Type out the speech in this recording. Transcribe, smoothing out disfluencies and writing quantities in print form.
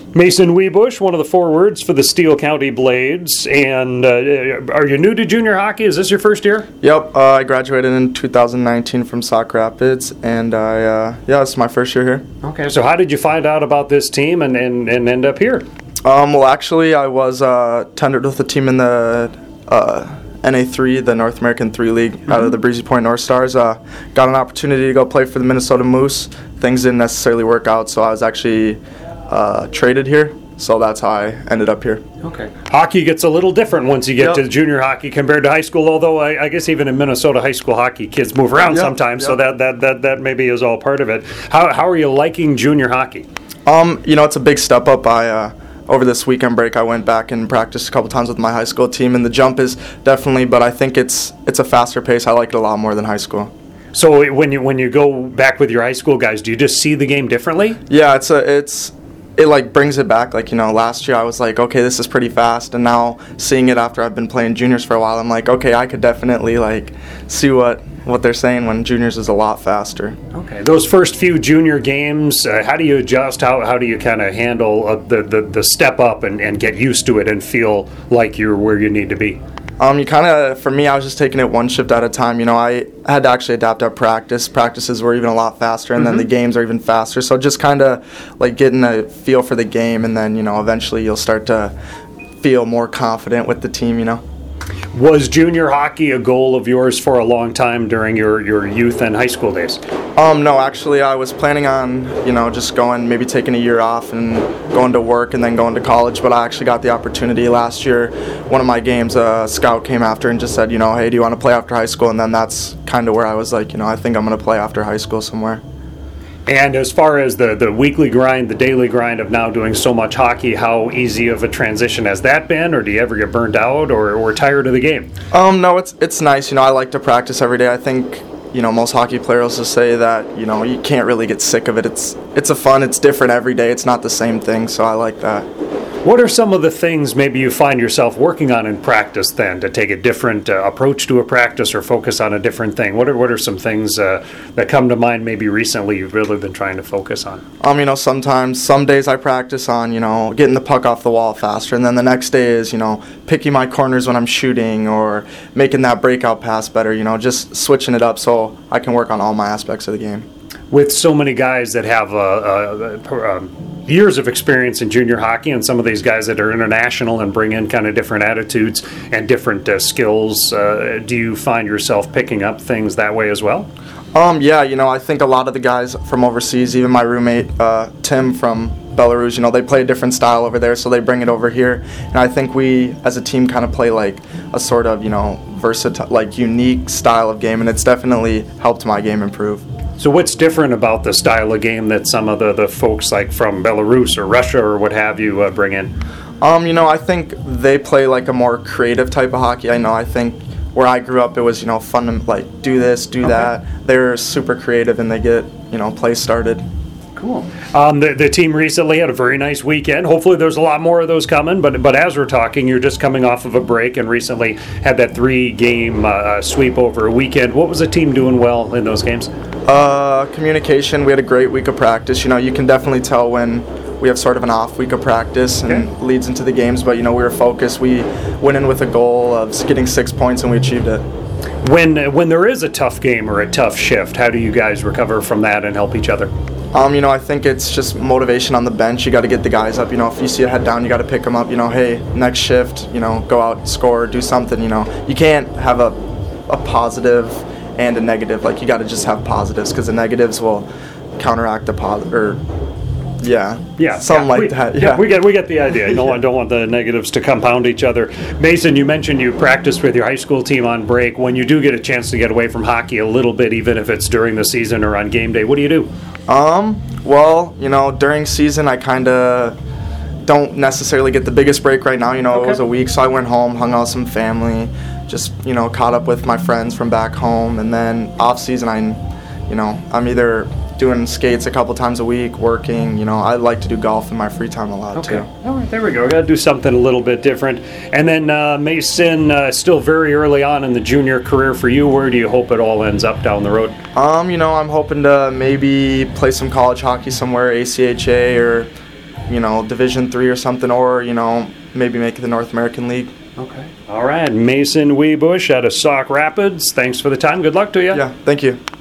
Mason Wiebusch, one of the forwards for the Steele County Blades. And are you new to junior hockey? Is this your first year? Yep, I graduated in 2019 from Sauk Rapids, and this is my first year here. Okay, so how did you find out about this team and end up here? Well, actually, I was tendered with the team in the NA3, the North American 3 League, out of the Breezy Point North Stars. Got an opportunity to go play for the Minnesota Moose. Things didn't necessarily work out, so I was actually traded here. So that's how I ended up here. Okay. Hockey gets a little different once you get to junior hockey compared to high school, although I guess even in Minnesota high school hockey, kids move around sometimes, so that maybe is all part of it. How are you liking junior hockey? It's a big step up. Over this weekend break, I went back and practiced a couple times with my high school team, and the jump is definitely, but I think it's a faster pace. I like it a lot more than high school. So when you go back with your high school guys, do you just see the game differently? Yeah, it like brings it back. Like, last year I was like, okay, this is pretty fast, and now seeing it after I've been playing juniors for a while, I'm like, okay, I could definitely like see what they're saying when juniors is a lot faster. Okay, those first few junior games, how do you adjust? How do you kind of handle the step up and get used to it and feel like you're where you need to be? For me, I was just taking it one shift at a time. I had to actually adapt our practice. Practices were even a lot faster, and then the games are even faster. So just kind of like getting a feel for the game, and then, eventually you'll start to feel more confident with the team, Was junior hockey a goal of yours for a long time during your youth and high school days? No, actually, I was planning on, just going, maybe taking a year off and going to work and then going to college, but I actually got the opportunity last year. One of my games, a scout came after and just said, hey, do you want to play after high school? And then that's kind of where I was like, I think I'm going to play after high school somewhere. And as far as the weekly grind, the daily grind of now doing so much hockey, how easy of a transition has that been? Or do you ever get burned out or tired of the game? No, it's nice. I like to practice every day. I think, most hockey players will say that, you can't really get sick of it. It's it's different every day. It's not the same thing, so I like that. What are some of the things maybe you find yourself working on in practice then to take a different approach to a practice or focus on a different thing? What are some things that come to mind maybe recently you've really been trying to focus on? Sometimes, some days I practice on, getting the puck off the wall faster, and then the next day is, picking my corners when I'm shooting or making that breakout pass better, just switching it up so I can work on all my aspects of the game. With so many guys that have years of experience in junior hockey and some of these guys that are international and bring in kind of different attitudes and different skills, do you find yourself picking up things that way as well? I think a lot of the guys from overseas, even my roommate Tim from Belarus, they play a different style over there, so they bring it over here. And I think we, as a team, kind of play like a sort of, versatile, like unique style of game, and it's definitely helped my game improve. So what's different about the style of game that some of the folks like from Belarus or Russia or what have you bring in? I think they play like a more creative type of hockey. I think where I grew up, it was, fun to like do this, do that. They're super creative and they get, play started. Cool. The team recently had a very nice weekend. Hopefully there's a lot more of those coming, but as we're talking, you're just coming off of a break and recently had that 3-game sweep over a weekend. What was the team doing well in those games? Communication. We had a great week of practice. You can definitely tell when we have sort of an off week of practice and leads into the games, but we were focused. We went in with a goal of getting 6 points and we achieved it. When there is a tough game or a tough shift, how do you guys recover from that and help each other? I think it's just motivation on the bench. You got to get the guys up. If you see a head down, you got to pick them up. Hey, next shift, go out, score, do something. You can't have a positive and a negative. Like, you got to just have positives because the negatives will counteract the positive. Something like that. Yeah, we get the idea. I don't want the negatives to compound each other. Mason, you mentioned you practiced with your high school team on break. When you do get a chance to get away from hockey a little bit, even if it's during the season or on game day, what do you do? During season I kind of don't necessarily get the biggest break right now. It was a week, so I went home, hung out with some family, just caught up with my friends from back home, and then off season I'm either doing skates a couple times a week, working. I like to do golf in my free time a lot too. All right, there we go. We got to do something a little bit different. And then Mason, still very early on in the junior career for you. Where do you hope it all ends up down the road? I'm hoping to maybe play some college hockey somewhere, ACHA or Division III or something, or maybe make the North American League. Okay. All right. Mason Wiebusch out of Sauk Rapids. Thanks for the time. Good luck to you. Yeah, thank you.